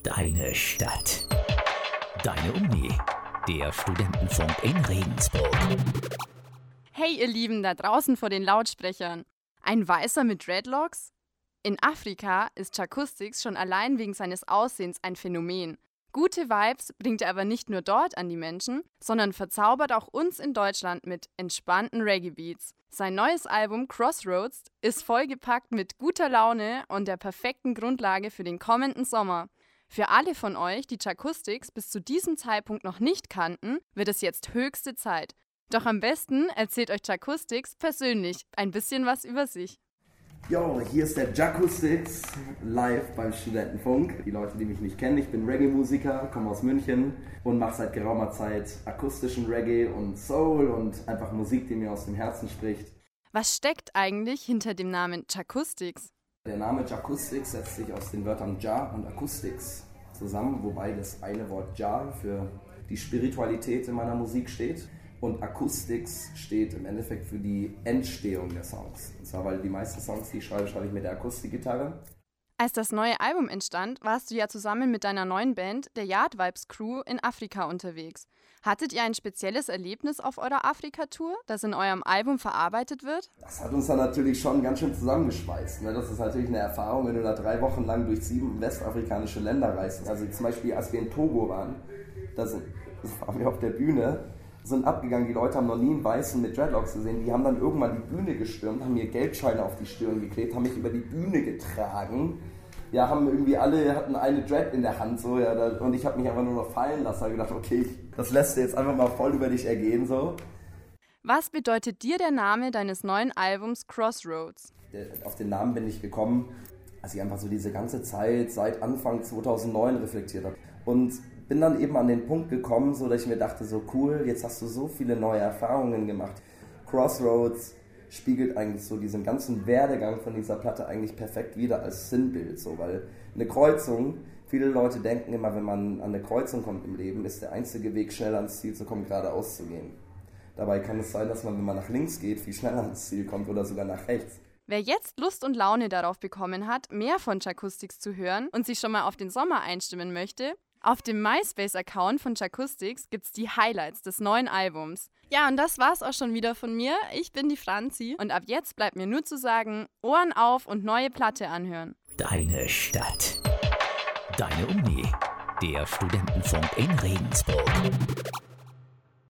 Deine Stadt. Deine Uni. Der Studentenfunk in Regensburg. Hey ihr Lieben da draußen vor den Lautsprechern. Ein Weißer mit Dreadlocks? In Afrika ist Chakustix schon allein wegen seines Aussehens ein Phänomen. Gute Vibes bringt er aber nicht nur dort an die Menschen, sondern verzaubert auch uns in Deutschland mit entspannten Reggae-Beats. Sein neues Album Crossroads ist vollgepackt mit guter Laune und der perfekten Grundlage für den kommenden Sommer. Für alle von euch, die Chakustix bis zu diesem Zeitpunkt noch nicht kannten, wird es jetzt höchste Zeit. Doch am besten erzählt euch Chakustix persönlich ein bisschen was über sich. Yo, hier ist der Chakustix, live beim Studentenfunk. Die Leute, die mich nicht kennen, ich bin Reggae-Musiker, komme aus München und mache seit geraumer Zeit akustischen Reggae und Soul und einfach Musik, die mir aus dem Herzen spricht. Was steckt eigentlich hinter dem Namen Chakustix? Der Name Chakustix setzt sich aus den Wörtern Jah und Acoustics zusammen, wobei das eine Wort Jah für die Spiritualität in meiner Musik steht. Und Acoustics steht im Endeffekt für die Entstehung der Songs. Und zwar, weil die meisten Songs, die ich schreibe ich mit der Akustikgitarre. Als das neue Album entstand, warst du ja zusammen mit deiner neuen Band, der Yard Vibes Crew, in Afrika unterwegs. Hattet ihr ein spezielles Erlebnis auf eurer Afrika-Tour, das in eurem Album verarbeitet wird? Das hat uns dann natürlich schon ganz schön zusammengeschweißt. Ne? Das ist natürlich eine Erfahrung, wenn du da 3 Wochen lang durch 7 westafrikanische Länder reist. Also zum Beispiel, als wir in Togo waren, das waren wir auf der Bühne, sind abgegangen, die Leute haben noch nie einen Weißen mit Dreadlocks gesehen, die haben dann irgendwann die Bühne gestürmt, haben mir Geldscheine auf die Stirn geklebt, haben mich über die Bühne getragen, ja, haben irgendwie alle, hatten eine Dread in der Hand, so, ja, und ich habe mich einfach nur noch fallen lassen, habe gedacht, okay, das lässt du jetzt einfach mal voll über dich ergehen, so. Was bedeutet dir der Name deines neuen Albums Crossroads? Auf den Namen bin ich gekommen, als ich einfach so diese ganze Zeit seit Anfang 2009 reflektiert habe und bin dann eben an den Punkt gekommen, so dass ich mir dachte, so cool, jetzt hast du so viele neue Erfahrungen gemacht. Crossroads spiegelt eigentlich so diesen ganzen Werdegang von dieser Platte eigentlich perfekt wider als Sinnbild, so, weil eine Kreuzung, viele Leute denken immer, wenn man an eine Kreuzung kommt im Leben, ist der einzige Weg, schnell ans Ziel zu kommen, geradeaus zu gehen. Dabei kann es sein, dass man, wenn man nach links geht, viel schneller ans Ziel kommt oder sogar nach rechts. Wer jetzt Lust und Laune darauf bekommen hat, mehr von Chakustix zu hören und sich schon mal auf den Sommer einstimmen möchte, auf dem MySpace-Account von Chakustix gibt's die Highlights des neuen Albums. Ja, und das war's auch schon wieder von mir. Ich bin die Franzi und ab jetzt bleibt mir nur zu sagen, Ohren auf und neue Platte anhören. Deine Stadt. Deine Uni. Der Studentenfunk in Regensburg.